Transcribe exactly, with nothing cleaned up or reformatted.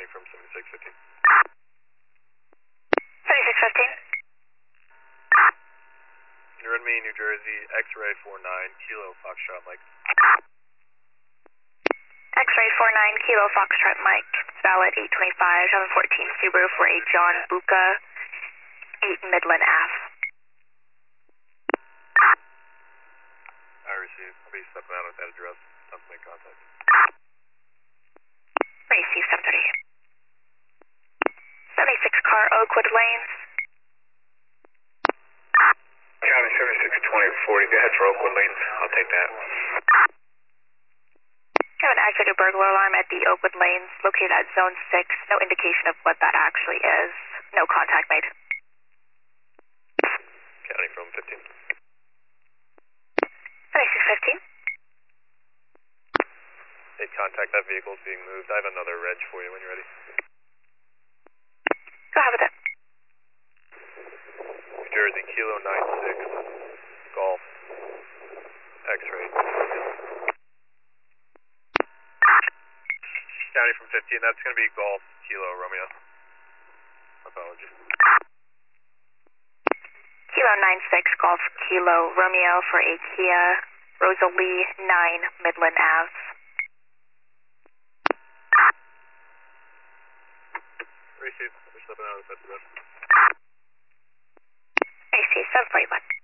from seventy-six fifteen. seventy-six fifteen. Can you run me New Jersey, X-ray four nine, Kilo Foxtrot Mike? X-ray four nine, Kilo Foxtrot Mike. Valid eight twenty-five, seven fourteen Subaru for a John Buca, eight Midland Ave. I received. I'll be stepping out at that address. Time to make contact. Receive seven thirty. seventy-six car Oakwood Lanes. County seventy-six twenty forty, go ahead for Oakwood Lanes. I'll take that. I have an activated burglar alarm at the Oakwood Lanes, located at Zone six. No indication of what that actually is. No contact made. County from fifteen. seventy-six fifteen. Hey, contact, that vehicle is being moved. I have another reg for you when you're ready. Go ahead with it. New Jersey, Kilo nine six, Golf, X-ray. County from fifteen, that's going to be Golf, Kilo, Romeo. Apologies. Kilo nine six, Golf Kilo Romeo for a Kia Rosalie nine Midland Ave. Receive. We're stepping out of the fifty. Receive seven forty-one.